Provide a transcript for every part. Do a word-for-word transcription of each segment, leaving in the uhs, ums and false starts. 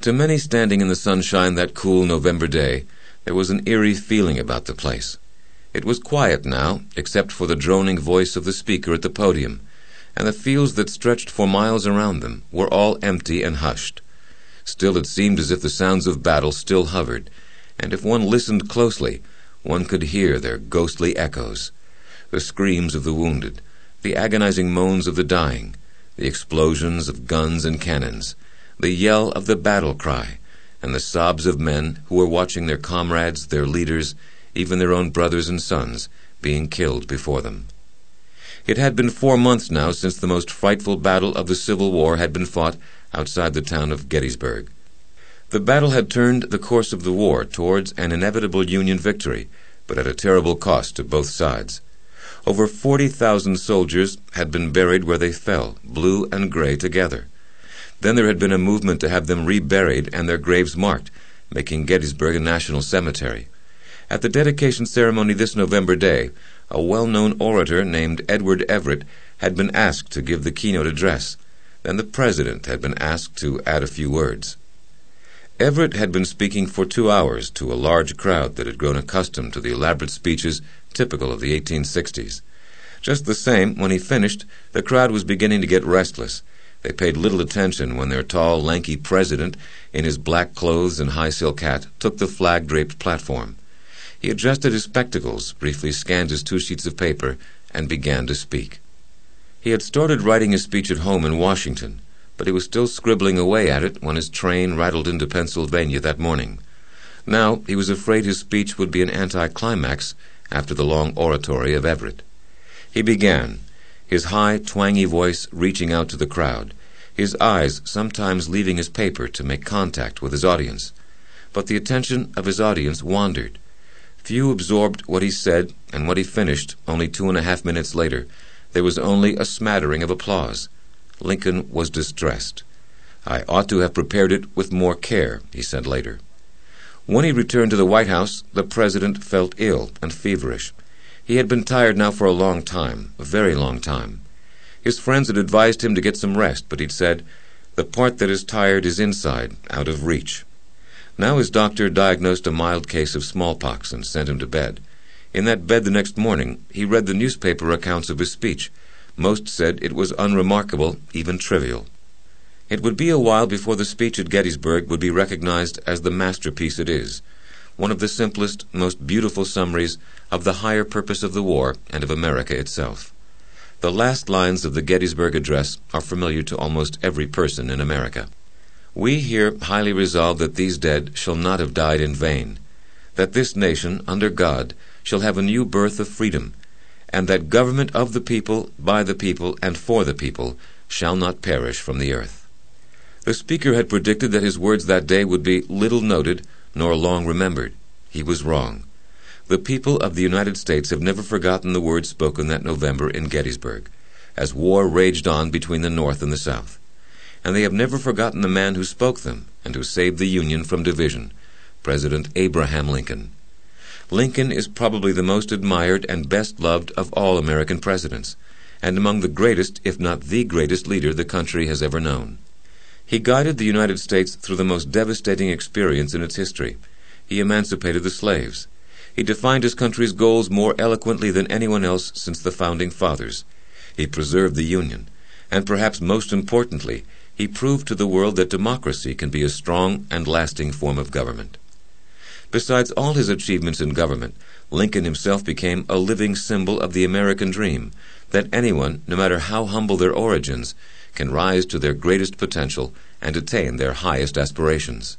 To many standing in the sunshine that cool November day, there was an eerie feeling about the place. It was quiet now, except for the droning voice of the speaker at the podium, and the fields that stretched for miles around them were all empty and hushed. Still it seemed as if the sounds of battle still hovered, and if one listened closely, one could hear their ghostly echoes, the screams of the wounded, the agonizing moans of the dying, the explosions of guns and cannons, the yell of the battle cry, and the sobs of men who were watching their comrades, their leaders, even their own brothers and sons, being killed before them. It had been four months now since the most frightful battle of the Civil War had been fought outside the town of Gettysburg. The battle had turned the course of the war towards an inevitable Union victory, but at a terrible cost to both sides. Over forty thousand soldiers had been buried where they fell, blue and gray together. Then there had been a movement to have them reburied and their graves marked, making Gettysburg a national cemetery. At the dedication ceremony this November day, a well-known orator named Edward Everett had been asked to give the keynote address. Then the president had been asked to add a few words. Everett had been speaking for two hours to a large crowd that had grown accustomed to the elaborate speeches typical of the eighteen sixties. Just the same, when he finished, the crowd was beginning to get restless. They paid little attention when their tall, lanky president, in his black clothes and high silk hat, took the flag-draped platform. He adjusted his spectacles, briefly scanned his two sheets of paper, and began to speak. He had started writing his speech at home in Washington, but he was still scribbling away at it when his train rattled into Pennsylvania that morning. Now he was afraid his speech would be an anticlimax after the long oratory of Everett. He began, his high, twangy voice reaching out to the crowd, his eyes sometimes leaving his paper to make contact with his audience. But the attention of his audience wandered. Few absorbed what he said, and when he finished, only two and a half minutes later, there was only a smattering of applause. Lincoln was distressed. "I ought to have prepared it with more care," he said later. When he returned to the White House, the president felt ill and feverish. He had been tired now for a long time, a very long time. His friends had advised him to get some rest, but he'd said, "The part that is tired is inside, out of reach." Now his doctor diagnosed a mild case of smallpox and sent him to bed. In that bed the next morning, he read the newspaper accounts of his speech. Most said it was unremarkable, even trivial. It would be a while before the speech at Gettysburg would be recognized as the masterpiece it is, one of the simplest, most beautiful summaries of the higher purpose of the war and of America itself. The last lines of the Gettysburg Address are familiar to almost every person in America. "We here highly resolve that these dead shall not have died in vain, that this nation, under God, shall have a new birth of freedom, and that government of the people, by the people, and for the people, shall not perish from the earth." The speaker had predicted that his words that day would be little noted nor long remembered. He was wrong. The people of the United States have never forgotten the words spoken that November in Gettysburg, as war raged on between the North and the South. And they have never forgotten the man who spoke them and who saved the Union from division, President Abraham Lincoln. Lincoln is probably the most admired and best loved of all American presidents, and among the greatest, if not the greatest leader the country has ever known. He guided the United States through the most devastating experience in its history. He emancipated the slaves. He defined his country's goals more eloquently than anyone else since the Founding Fathers. He preserved the Union, and perhaps most importantly, he proved to the world that democracy can be a strong and lasting form of government. Besides all his achievements in government, Lincoln himself became a living symbol of the American dream, that anyone, no matter how humble their origins, can rise to their greatest potential and attain their highest aspirations.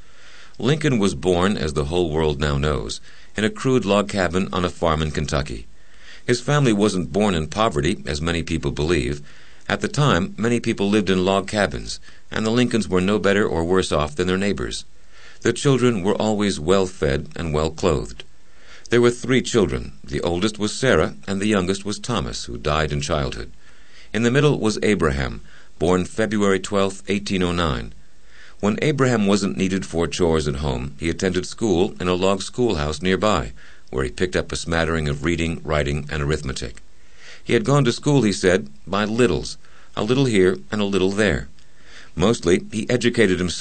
Lincoln was born, as the whole world now knows, in a crude log cabin on a farm in Kentucky. His family wasn't born in poverty, as many people believe. At the time, many people lived in log cabins, and the Lincolns were no better or worse off than their neighbors. The children were always well-fed and well-clothed. There were three children. The oldest was Sarah, and the youngest was Thomas, who died in childhood. In the middle was Abraham, born February twelfth, eighteen oh nine. When Abraham wasn't needed for chores at home, he attended school in a log schoolhouse nearby, where he picked up a smattering of reading, writing, and arithmetic. He had gone to school, he said, by littles, a little here and a little there. Mostly he educated himself,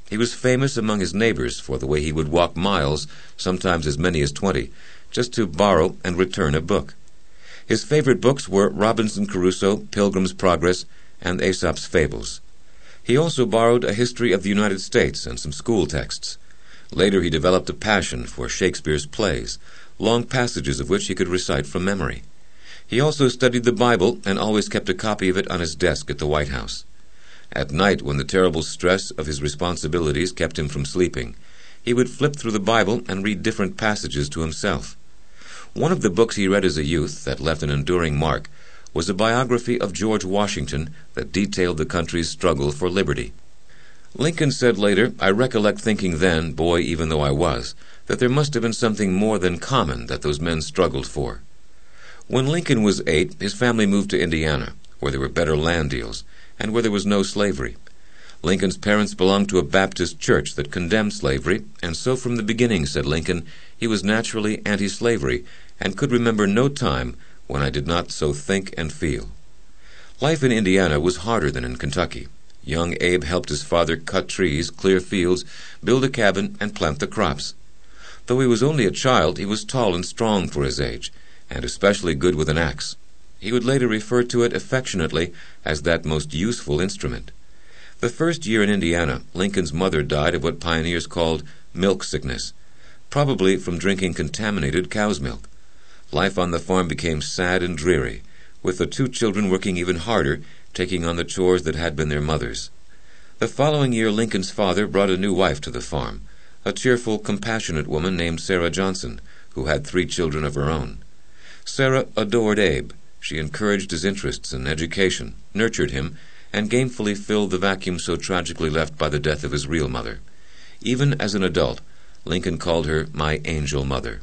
He was famous among his neighbors for the way he would walk miles, sometimes as many as twenty, just to borrow and return a book. His favorite books were Robinson Crusoe, Pilgrim's Progress, and Aesop's Fables. He also borrowed a history of the United States and some school texts. Later he developed a passion for Shakespeare's plays, long passages of which he could recite from memory. He also studied the Bible and always kept a copy of it on his desk at the White House. At night, when the terrible stress of his responsibilities kept him from sleeping, he would flip through the Bible and read different passages to himself. One of the books he read as a youth that left an enduring mark was a biography of George Washington that detailed the country's struggle for liberty. Lincoln said later, "I recollect thinking then, boy even though I was, that there must have been something more than common that those men struggled for." When Lincoln was eight, his family moved to Indiana, where there were better land deals, and where there was no slavery. Lincoln's parents belonged to a Baptist church that condemned slavery, and so from the beginning, said Lincoln, he was naturally anti-slavery, and could remember no time when I did not so think and feel. Life in Indiana was harder than in Kentucky. Young Abe helped his father cut trees, clear fields, build a cabin, and plant the crops. Though he was only a child, he was tall and strong for his age, and especially good with an axe. He would later refer to it affectionately as that most useful instrument. The first year in Indiana, Lincoln's mother died of what pioneers called milk sickness, probably from drinking contaminated cow's milk. Life on the farm became sad and dreary, with the two children working even harder, taking on the chores that had been their mother's. The following year, Lincoln's father brought a new wife to the farm, a cheerful, compassionate woman named Sarah Johnson, who had three children of her own. Sarah adored Abe. She encouraged his interests in education, nurtured him, and gamefully filled the vacuum so tragically left by the death of his real mother. Even as an adult, Lincoln called her my angel mother.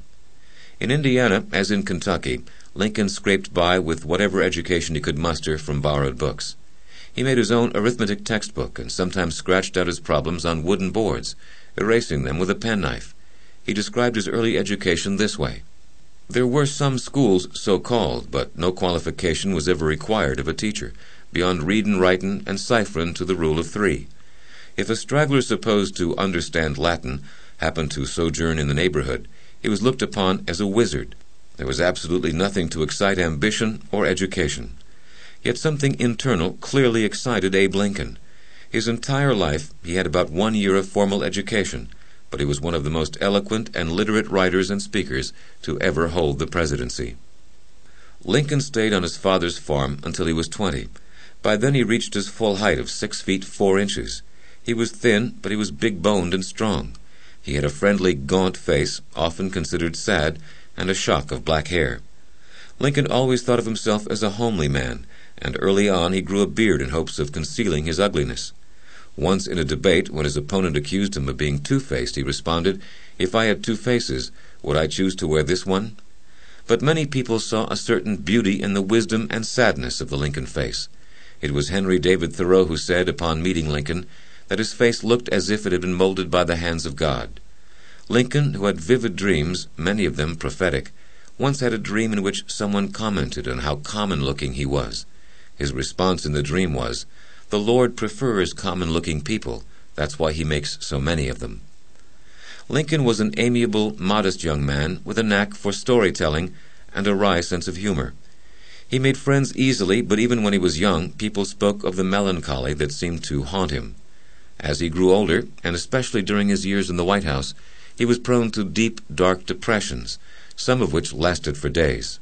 In Indiana, as in Kentucky, Lincoln scraped by with whatever education he could muster from borrowed books. He made his own arithmetic textbook and sometimes scratched out his problems on wooden boards, erasing them with a penknife. He described his early education this way. There were some schools so-called, but no qualification was ever required of a teacher, beyond readin', writin', and cipherin' to the rule of three. If a straggler supposed to understand Latin happened to sojourn in the neighborhood, he was looked upon as a wizard. There was absolutely nothing to excite ambition or education. Yet something internal clearly excited Abe Lincoln. His entire life he had about one year of formal education, but he was one of the most eloquent and literate writers and speakers to ever hold the presidency. Lincoln stayed on his father's farm until he was twenty. By then he reached his full height of six feet four inches. He was thin, but he was big-boned and strong. He had a friendly, gaunt face, often considered sad, and a shock of black hair. Lincoln always thought of himself as a homely man, and early on he grew a beard in hopes of concealing his ugliness. Once in a debate, when his opponent accused him of being two-faced, he responded, "If I had two faces, would I choose to wear this one?" But many people saw a certain beauty in the wisdom and sadness of the Lincoln face. It was Henry David Thoreau who said, upon meeting Lincoln, that his face looked as if it had been molded by the hands of God. Lincoln, who had vivid dreams, many of them prophetic, once had a dream in which someone commented on how common-looking he was. His response in the dream was, "The Lord prefers common-looking people. That's why he makes so many of them." Lincoln was an amiable, modest young man with a knack for storytelling and a wry sense of humor. He made friends easily, but even when he was young, people spoke of the melancholy that seemed to haunt him. As he grew older, and especially during his years in the White House, he was prone to deep, dark depressions, some of which lasted for days.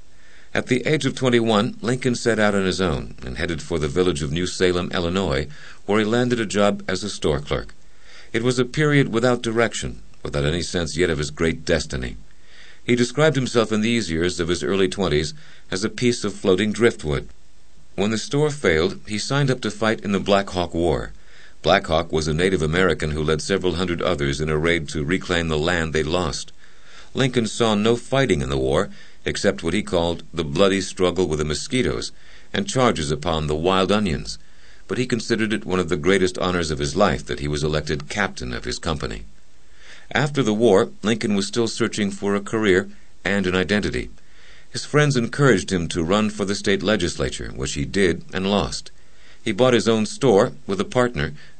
At the age of twenty-one, Lincoln set out on his own and headed for the village of New Salem, Illinois, where he landed a job as a store clerk. It was a period without direction, without any sense yet of his great destiny. He described himself in these years of his early twenties as a piece of floating driftwood. When the store failed, he signed up to fight in the Black Hawk War. Black Hawk was a Native American who led several hundred others in a raid to reclaim the land they'd lost. Lincoln saw no fighting in the war, except what he called the bloody struggle with the mosquitoes and charges upon the wild onions, but he considered it one of the greatest honors of his life that he was elected captain of his company. After the war, Lincoln was still searching for a career and an identity. His friends encouraged him to run for the state legislature, which he did and lost. He bought his own store with a partner,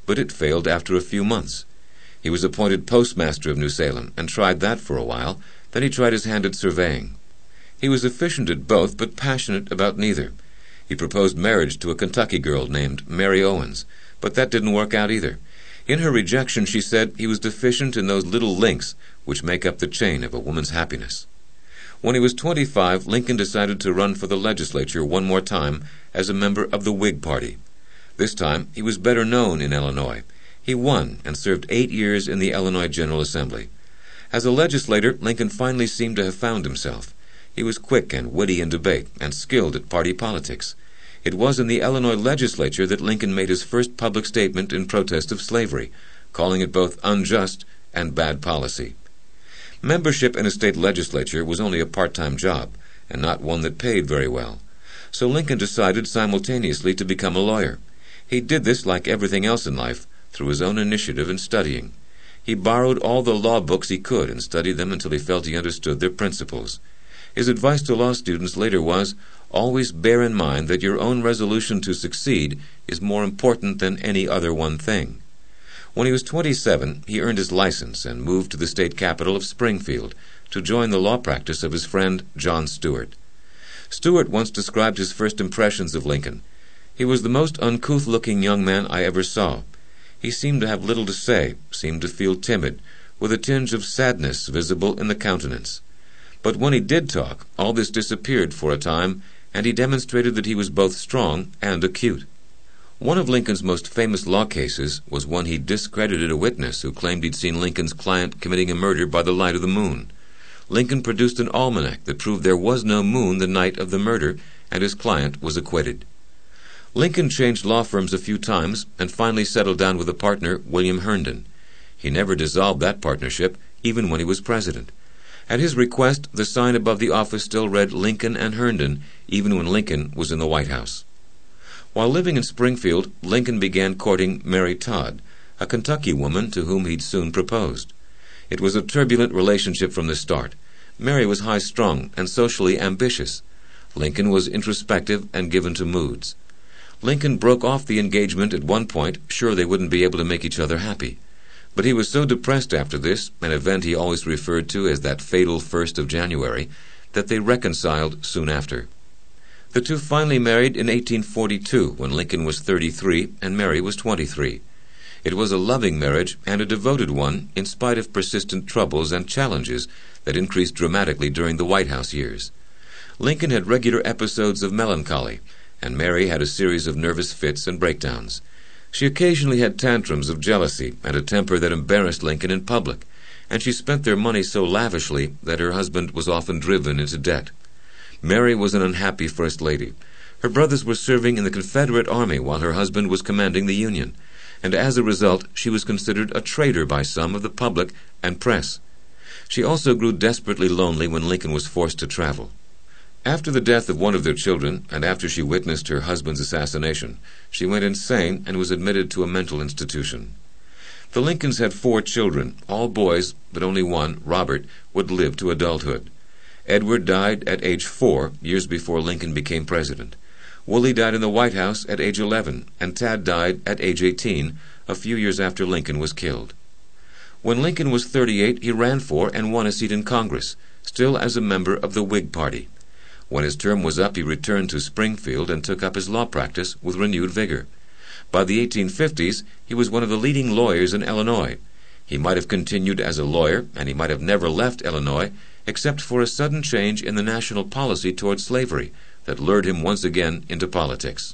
but it failed after a few months. He was appointed postmaster of New Salem and tried that for a while. Then he tried his hand at surveying. He was efficient at both, but passionate about neither. He proposed marriage to a Kentucky girl named Mary Owens, but that didn't work out either. In her rejection, she said he was deficient in those little links which make up the chain of a woman's happiness. When he was twenty-five, Lincoln decided to run for the legislature one more time as a member of the Whig Party. This time, he was better known in Illinois. He won and served eight years in the Illinois General Assembly. As a legislator, Lincoln finally seemed to have found himself. He was quick and witty in debate and skilled at party politics. It was in the Illinois legislature that Lincoln made his first public statement in protest of slavery, calling it both unjust and bad policy. Membership in a state legislature was only a part-time job, and not one that paid very well. So Lincoln decided simultaneously to become a lawyer. He did this, like everything else in life, through his own initiative in studying. He borrowed all the law books he could and studied them until he felt he understood their principles. His advice to law students later was, always bear in mind that your own resolution to succeed is more important than any other one thing. When he was twenty-seven, he earned his license and moved to the state capital of Springfield to join the law practice of his friend John Stuart. Stuart once described his first impressions of Lincoln. He was the most uncouth-looking young man I ever saw. He seemed to have little to say, seemed to feel timid, with a tinge of sadness visible in the countenance. But when he did talk, all this disappeared for a time, and he demonstrated that he was both strong and acute. One of Lincoln's most famous law cases was when he discredited a witness who claimed he'd seen Lincoln's client committing a murder by the light of the moon. Lincoln produced an almanac that proved there was no moon the night of the murder, and his client was acquitted. Lincoln changed law firms a few times and finally settled down with a partner, William Herndon. He never dissolved that partnership, even when he was president. At his request, the sign above the office still read Lincoln and Herndon, even when Lincoln was in the White House. While living in Springfield, Lincoln began courting Mary Todd, a Kentucky woman to whom he'd soon proposed. It was a turbulent relationship from the start. Mary was high-strung and socially ambitious. Lincoln was introspective and given to moods. Lincoln broke off the engagement at one point, sure they wouldn't be able to make each other happy. But he was so depressed after this, an event he always referred to as that fatal first of January, that they reconciled soon after. The two finally married in eighteen forty-two, when Lincoln was thirty-three and Mary was twenty-three. It was a loving marriage and a devoted one, in spite of persistent troubles and challenges that increased dramatically during the White House years. Lincoln had regular episodes of melancholy, and Mary had a series of nervous fits and breakdowns. She occasionally had tantrums of jealousy and a temper that embarrassed Lincoln in public, and she spent their money so lavishly that her husband was often driven into debt. Mary was an unhappy First Lady. Her brothers were serving in the Confederate Army while her husband was commanding the Union, and as a result she was considered a traitor by some of the public and press. She also grew desperately lonely when Lincoln was forced to travel. After the death of one of their children, and after she witnessed her husband's assassination, she went insane and was admitted to a mental institution. The Lincolns had four children, all boys, but only one, Robert, would live to adulthood. Edward died at age four, years before Lincoln became president. Willie died in the White House at age eleven, and Tad died at age eighteen, a few years after Lincoln was killed. When Lincoln was thirty-eight, he ran for and won a seat in Congress, still as a member of the Whig Party. When his term was up, he returned to Springfield and took up his law practice with renewed vigor. By the eighteen fifties, he was one of the leading lawyers in Illinois. He might have continued as a lawyer, and he might have never left Illinois, except for a sudden change in the national policy toward slavery that lured him once again into politics.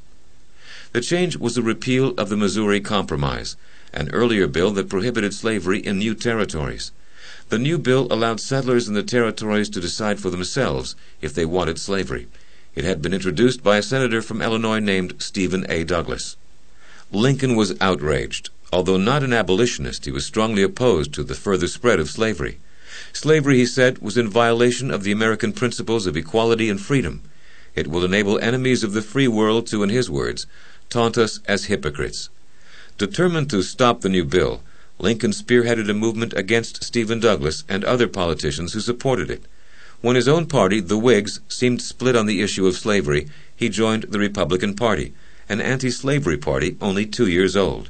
The change was the repeal of the Missouri Compromise, an earlier bill that prohibited slavery in new territories. The new bill allowed settlers in the territories to decide for themselves if they wanted slavery. It had been introduced by a senator from Illinois named Stephen A. Douglas. Lincoln was outraged. Although not an abolitionist, he was strongly opposed to the further spread of slavery. Slavery, he said, was in violation of the American principles of equality and freedom. It will enable enemies of the free world to, in his words, taunt us as hypocrites. Determined to stop the new bill, Lincoln spearheaded a movement against Stephen Douglas and other politicians who supported it. When his own party, the Whigs, seemed split on the issue of slavery, he joined the Republican Party, an anti-slavery party only two years old.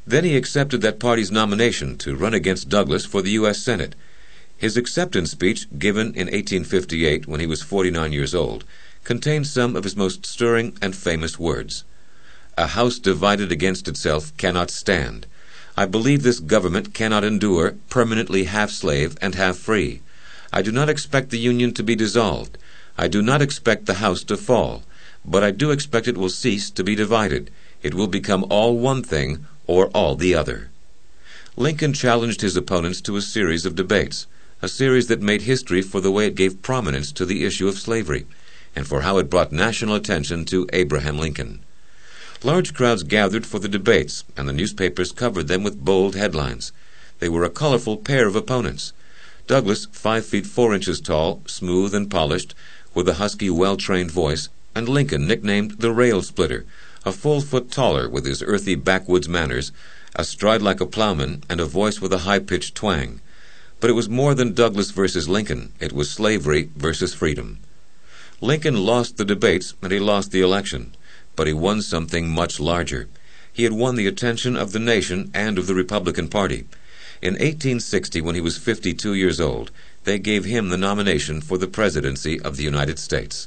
Then he accepted that party's nomination to run against Douglas for the U S Senate. His acceptance speech, given in eighteen fifty-eight when he was forty-nine years old, contained some of his most stirring and famous words. "A house divided against itself cannot stand. I believe this government cannot endure, permanently half slave and half free. I do not expect the Union to be dissolved. I do not expect the house to fall. But I do expect it will cease to be divided. It will become all one thing or all the other." Lincoln challenged his opponents to a series of debates, a series that made history for the way it gave prominence to the issue of slavery, and for how it brought national attention to Abraham Lincoln. Large crowds gathered for the debates, and the newspapers covered them with bold headlines. They were a colorful pair of opponents. Douglas, five feet four inches tall, smooth and polished, with a husky, well-trained voice, and Lincoln, nicknamed the Rail Splitter, a full foot taller with his earthy backwoods manners, a stride like a plowman, and a voice with a high-pitched twang. But it was more than Douglas versus Lincoln. It was slavery versus freedom. Lincoln lost the debates, and he lost the election. But he won something much larger. He had won the attention of the nation and of the Republican Party. In eighteen sixty, when he was fifty-two years old, they gave him the nomination for the presidency of the United States.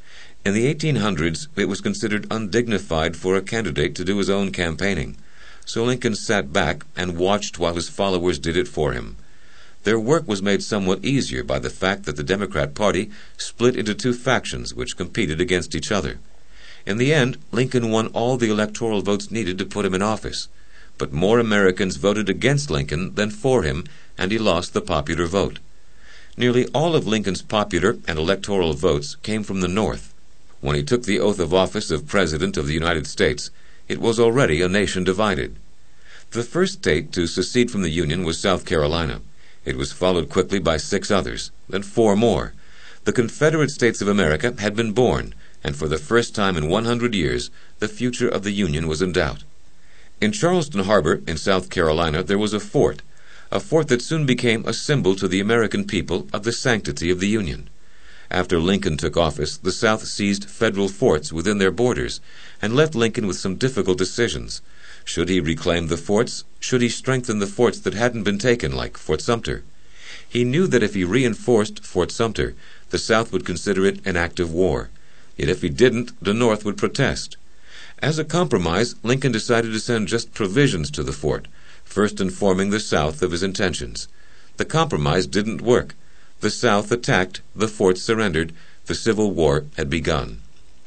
In the eighteen hundreds, it was considered undignified for a candidate to do his own campaigning. So Lincoln sat back and watched while his followers did it for him. Their work was made somewhat easier by the fact that the Democrat Party split into two factions which competed against each other. In the end, Lincoln won all the electoral votes needed to put him in office. But more Americans voted against Lincoln than for him, and he lost the popular vote. Nearly all of Lincoln's popular and electoral votes came from the North. When he took the oath of office of President of the United States, it was already a nation divided. The first state to secede from the Union was South Carolina. It was followed quickly by six others, then four more. The Confederate States of America had been born, and for the first time in one hundred years, the future of the Union was in doubt. In Charleston Harbor, in South Carolina, there was a fort, a fort that soon became a symbol to the American people of the sanctity of the Union. After Lincoln took office, the South seized federal forts within their borders and left Lincoln with some difficult decisions. Should he reclaim the forts? Should he strengthen the forts that hadn't been taken, like Fort Sumter? He knew that if he reinforced Fort Sumter, the South would consider it an act of war. Yet if he didn't, the North would protest. As a compromise, Lincoln decided to send just provisions to the fort, first informing the South of his intentions. The compromise didn't work. The South attacked, the fort surrendered, the Civil War had begun.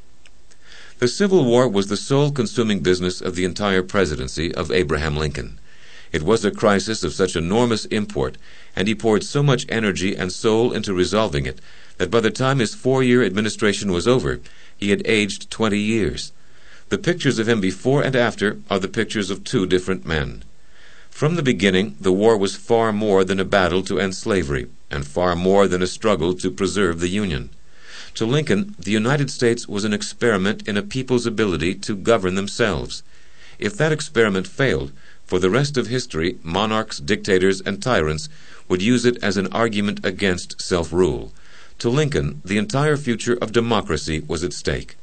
The Civil War was the soul-consuming business of the entire presidency of Abraham Lincoln. It was a crisis of such enormous import, and he poured so much energy and soul into resolving it, that by the time his four-year administration was over, he had aged twenty years. The pictures of him before and after are the pictures of two different men. From the beginning, the war was far more than a battle to end slavery, and far more than a struggle to preserve the Union. To Lincoln, the United States was an experiment in a people's ability to govern themselves. If that experiment failed, for the rest of history, monarchs, dictators, and tyrants would use it as an argument against self-rule. To Lincoln, the entire future of democracy was at stake.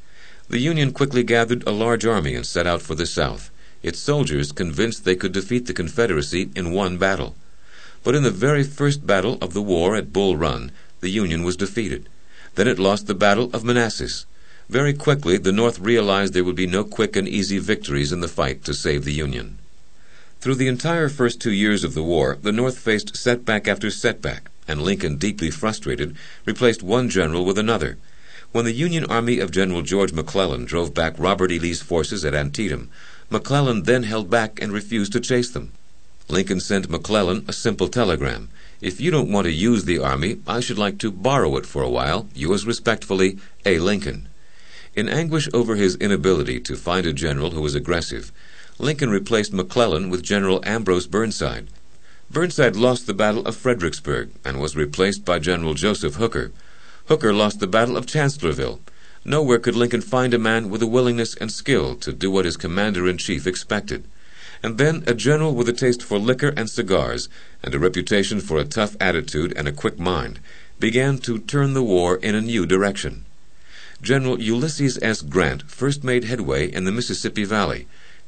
The Union quickly gathered a large army and set out for the South, its soldiers convinced they could defeat the Confederacy in one battle. But in the very first battle of the war at Bull Run, the Union was defeated. Then it lost the Battle of Manassas. Very quickly, the North realized there would be no quick and easy victories in the fight to save the Union. Through the entire first two years of the war, the North faced setback after setback, and Lincoln, deeply frustrated, replaced one general with another. When the Union Army of General George McClellan drove back Robert E. Lee's forces at Antietam, McClellan then held back and refused to chase them. Lincoln sent McClellan a simple telegram. "If you don't want to use the army, I should like to borrow it for a while. Yours respectfully, A. Lincoln." In anguish over his inability to find a general who was aggressive, Lincoln replaced McClellan with General Ambrose Burnside. Burnside lost the Battle of Fredericksburg and was replaced by General Joseph Hooker. Hooker lost the Battle of Chancellorsville. Nowhere could Lincoln find a man with the willingness and skill to do what his commander-in-chief expected. And then a general with a taste for liquor and cigars, and a reputation for a tough attitude and a quick mind, began to turn the war in a new direction. General Ulysses S. Grant first made headway in the Mississippi Valley,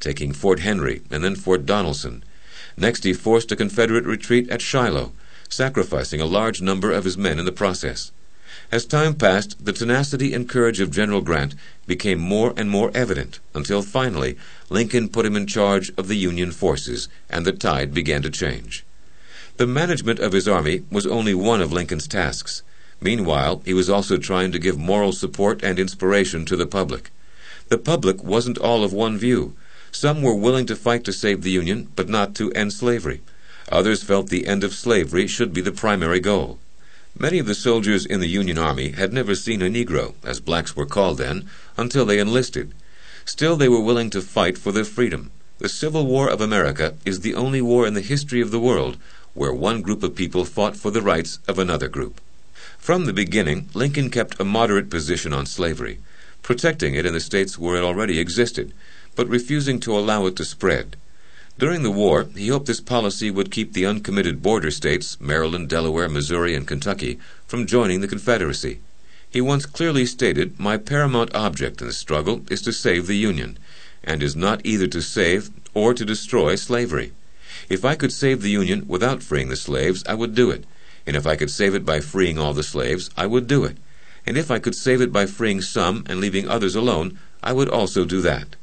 taking Fort Henry and then Fort Donelson. Next he forced a Confederate retreat at Shiloh, sacrificing a large number of his men in the process. As time passed, the tenacity and courage of General Grant became more and more evident, until finally Lincoln put him in charge of the Union forces, and the tide began to change. The management of his army was only one of Lincoln's tasks. Meanwhile, he was also trying to give moral support and inspiration to the public. The public wasn't all of one view. Some were willing to fight to save the Union, but not to end slavery. Others felt the end of slavery should be the primary goal. Many of the soldiers in the Union Army had never seen a Negro, as blacks were called then, until they enlisted. Still, they were willing to fight for their freedom. The Civil War of America is the only war in the history of the world where one group of people fought for the rights of another group. From the beginning, Lincoln kept a moderate position on slavery, protecting it in the states where it already existed, but refusing to allow it to spread. During the war, he hoped this policy would keep the uncommitted border states, Maryland, Delaware, Missouri, and Kentucky, from joining the Confederacy. He once clearly stated, "My paramount object in the struggle is to save the Union, and is not either to save or to destroy slavery. If I could save the Union without freeing the slaves, I would do it, and if I could save it by freeing all the slaves, I would do it, and if I could save it by freeing some and leaving others alone, I would also do that."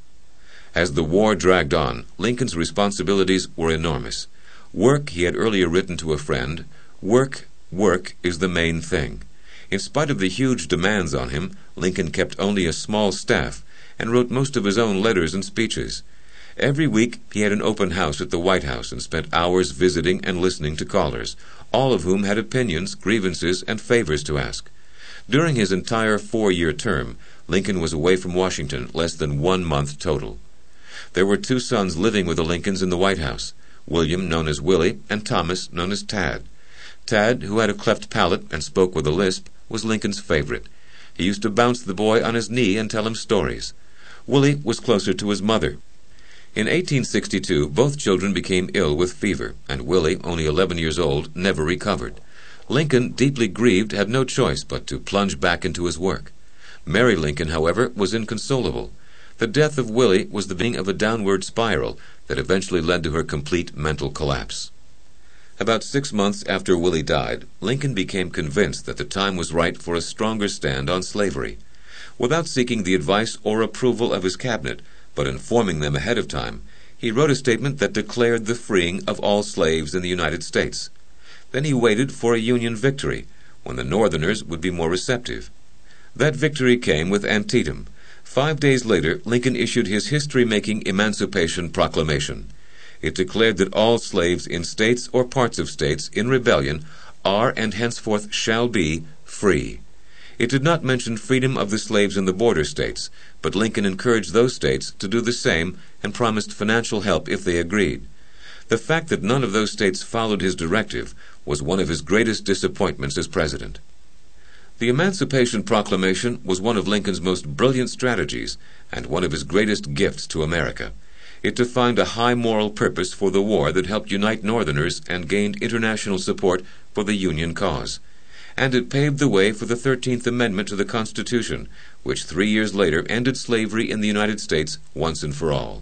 As the war dragged on, Lincoln's responsibilities were enormous. Work, he had earlier written to a friend, work, work is the main thing. In spite of the huge demands on him, Lincoln kept only a small staff and wrote most of his own letters and speeches. Every week he had an open house at the White House and spent hours visiting and listening to callers, all of whom had opinions, grievances, and favors to ask. During his entire four-year term, Lincoln was away from Washington less than one month total. There were two sons living with the Lincolns in the White House, William, known as Willie, and Thomas, known as Tad. Tad, who had a cleft palate and spoke with a lisp, was Lincoln's favorite. He used to bounce the boy on his knee and tell him stories. Willie was closer to his mother. In eighteen sixty-two, both children became ill with fever, and Willie, only eleven years old, never recovered. Lincoln, deeply grieved, had no choice but to plunge back into his work. Mary Lincoln, however, was inconsolable. The death of Willie was the beginning of a downward spiral that eventually led to her complete mental collapse. About six months after Willie died, Lincoln became convinced that the time was right for a stronger stand on slavery. Without seeking the advice or approval of his cabinet, but informing them ahead of time, he wrote a statement that declared the freeing of all slaves in the United States. Then he waited for a Union victory, when the Northerners would be more receptive. That victory came with Antietam. Five days later, Lincoln issued his history-making Emancipation Proclamation. It declared that all slaves in states or parts of states in rebellion are and henceforth shall be free. It did not mention freedom of the slaves in the border states, but Lincoln encouraged those states to do the same and promised financial help if they agreed. The fact that none of those states followed his directive was one of his greatest disappointments as president. The Emancipation Proclamation was one of Lincoln's most brilliant strategies and one of his greatest gifts to America. It defined a high moral purpose for the war that helped unite Northerners and gained international support for the Union cause. And it paved the way for the thirteenth Amendment to the Constitution, which three years later ended slavery in the United States once and for all.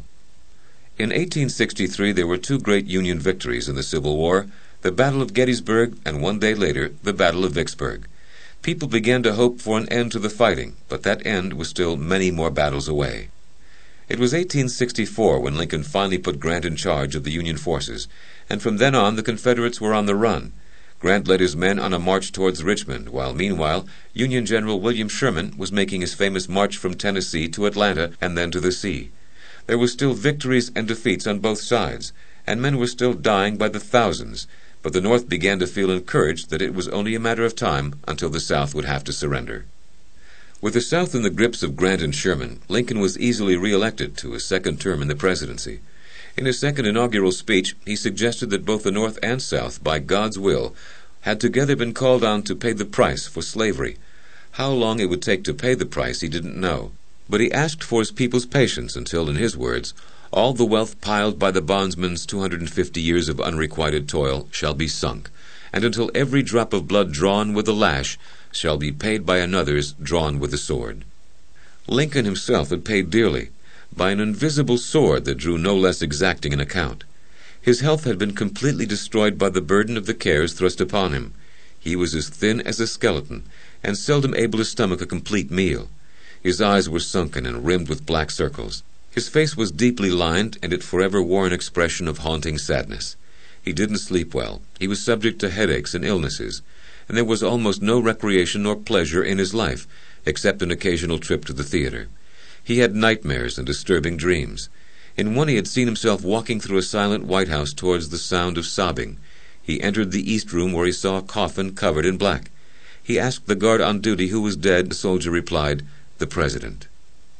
In eighteen sixty-three there were two great Union victories in the Civil War, the Battle of Gettysburg and one day later the Battle of Vicksburg. People began to hope for an end to the fighting, but that end was still many more battles away. It was eighteen sixty-four when Lincoln finally put Grant in charge of the Union forces, and from then on the Confederates were on the run. Grant led his men on a march towards Richmond, while meanwhile Union General William Sherman was making his famous march from Tennessee to Atlanta and then to the sea. There were still victories and defeats on both sides, and men were still dying by the thousands, but the North began to feel encouraged that it was only a matter of time until the South would have to surrender. With the South in the grips of Grant and Sherman, Lincoln was easily re-elected to his second term in the presidency. In his second inaugural speech, he suggested that both the North and South, by God's will, had together been called on to pay the price for slavery. How long it would take to pay the price he didn't know, but he asked for his people's patience until, in his words, all the wealth piled by the bondsman's two hundred fifty years of unrequited toil shall be sunk, and until every drop of blood drawn with the lash shall be paid by another's drawn with the sword. Lincoln himself had paid dearly. by an invisible sword that drew no less exacting an account. His health had been completely destroyed by the burden of the cares thrust upon him. He was as thin as a skeleton, and seldom able to stomach a complete meal. His eyes were sunken and rimmed with black circles. His face was deeply lined, and it forever wore an expression of haunting sadness. He didn't sleep well. He was subject to headaches and illnesses, and there was almost no recreation nor pleasure in his life, except an occasional trip to the theater. He had nightmares and disturbing dreams. In one he had seen himself walking through a silent White House towards the sound of sobbing. He entered the East Room, where he saw a coffin covered in black. He asked the guard on duty who was dead. The soldier replied, "The President."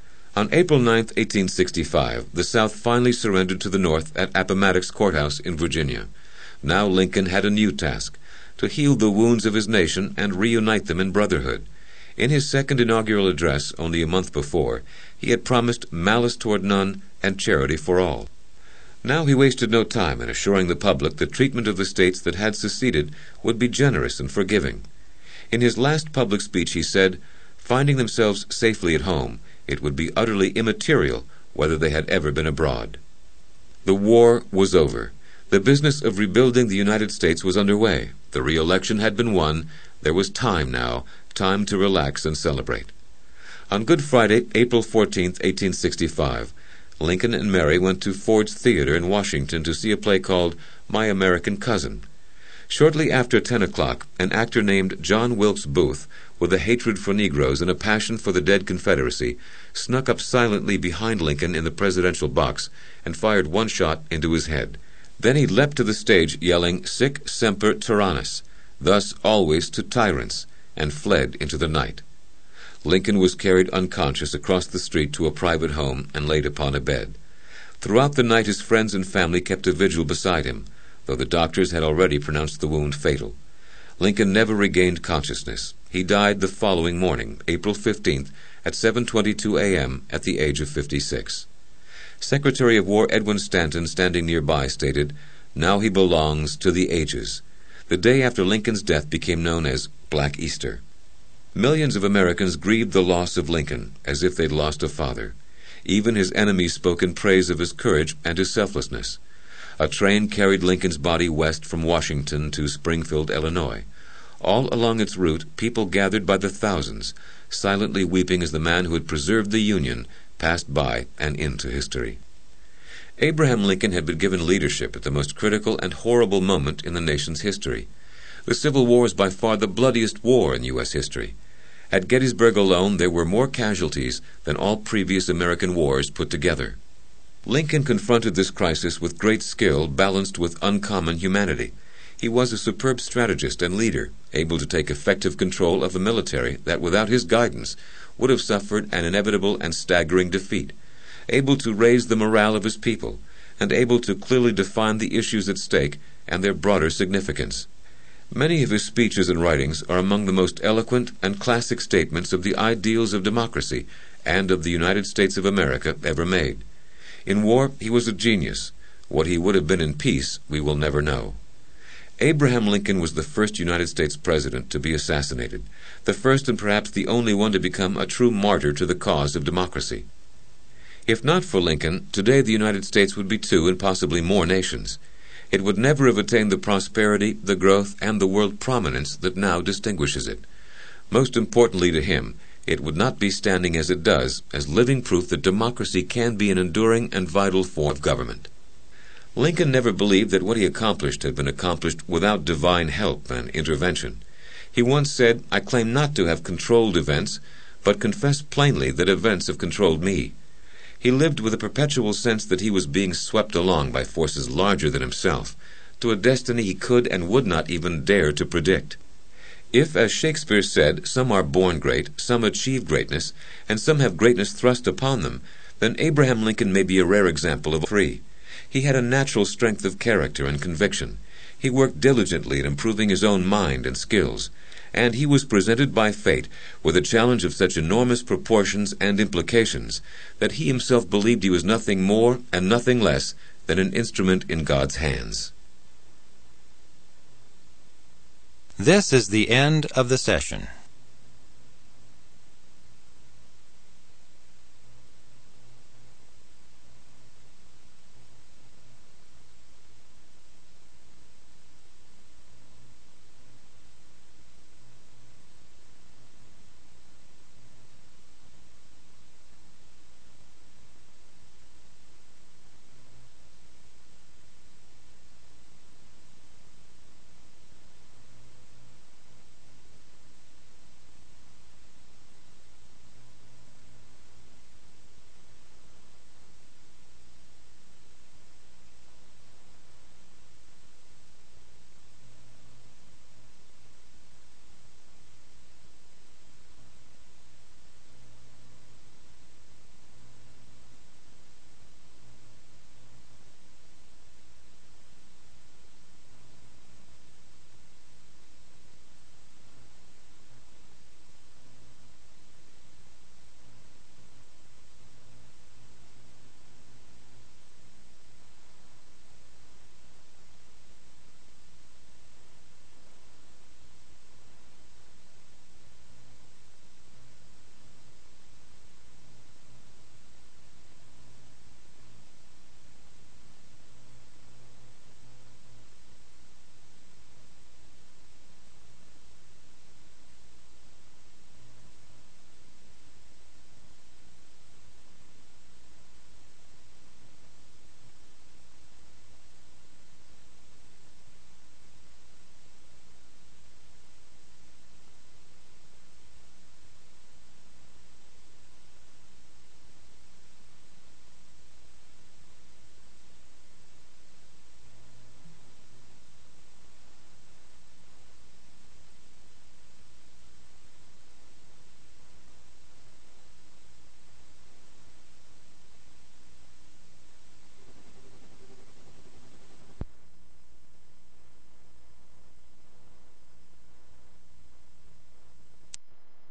On April ninth, eighteen sixty-five, the South finally surrendered to the North at Appomattox Courthouse in Virginia. Now Lincoln had a new task, to heal the wounds of his nation and reunite them in brotherhood. In his second inaugural address, only a month before, he had promised malice toward none and charity for all. Now he wasted no time in assuring the public the treatment of the states that had seceded would be generous and forgiving. In his last public speech he said, finding themselves safely at home, it would be utterly immaterial whether they had ever been abroad. The war was over. The business of rebuilding the United States was underway. The re-election had been won. There was time now, time to relax and celebrate. On Good Friday, April fourteenth, eighteen sixty-five, Lincoln and Mary went to Ford's Theater in Washington to see a play called My American Cousin. Shortly after ten o'clock, an actor named John Wilkes Booth, with a hatred for Negroes and a passion for the dead Confederacy, snuck up silently behind Lincoln in the presidential box and fired one shot into his head. Then he leapt to the stage, yelling, "Sic semper tyrannis," thus always to tyrants, and fled into the night. Lincoln was carried unconscious across the street to a private home and laid upon a bed. Throughout the night his friends and family kept a vigil beside him, though the doctors had already pronounced the wound fatal. Lincoln never regained consciousness. He died the following morning, April fifteenth, at seven twenty-two a m at the age of fifty-six. Secretary of War Edwin Stanton, standing nearby, stated, "Now he belongs to the ages." The day after Lincoln's death became known as Black Easter. Millions of Americans grieved the loss of Lincoln as if they'd lost a father. Even his enemies spoke in praise of his courage and his selflessness. A train carried Lincoln's body west from Washington to Springfield, Illinois. All along its route, people gathered by the thousands, silently weeping as the man who had preserved the Union passed by and into history. Abraham Lincoln had been given leadership at the most critical and horrible moment in the nation's history. The Civil War is by far the bloodiest war in U S history. At Gettysburg alone, there were more casualties than all previous American wars put together. Lincoln confronted this crisis with great skill balanced with uncommon humanity. He was a superb strategist and leader, able to take effective control of a military that, without his guidance, would have suffered an inevitable and staggering defeat, able to raise the morale of his people, and able to clearly define the issues at stake and their broader significance. Many of his speeches and writings are among the most eloquent and classic statements of the ideals of democracy and of the United States of America ever made. In war, he was a genius. What he would have been in peace, we will never know. Abraham Lincoln was the first United States president to be assassinated, the first and perhaps the only one to become a true martyr to the cause of democracy. If not for Lincoln, today the United States would be two and possibly more nations. It would never have attained the prosperity, the growth, and the world prominence that now distinguishes it. Most importantly to him, it would not be standing as it does, as living proof that democracy can be an enduring and vital form of government. Lincoln never believed that what he accomplished had been accomplished without divine help and intervention. He once said, "I claim not to have controlled events, but confess plainly that events have controlled me." He lived with a perpetual sense that he was being swept along by forces larger than himself, to a destiny he could and would not even dare to predict. If, as Shakespeare said, some are born great, some achieve greatness, and some have greatness thrust upon them, then Abraham Lincoln may be a rare example of three. He had a natural strength of character and conviction. He worked diligently at improving his own mind and skills, and he was presented by fate with a challenge of such enormous proportions and implications that he himself believed he was nothing more and nothing less than an instrument in God's hands. This is the end of the session.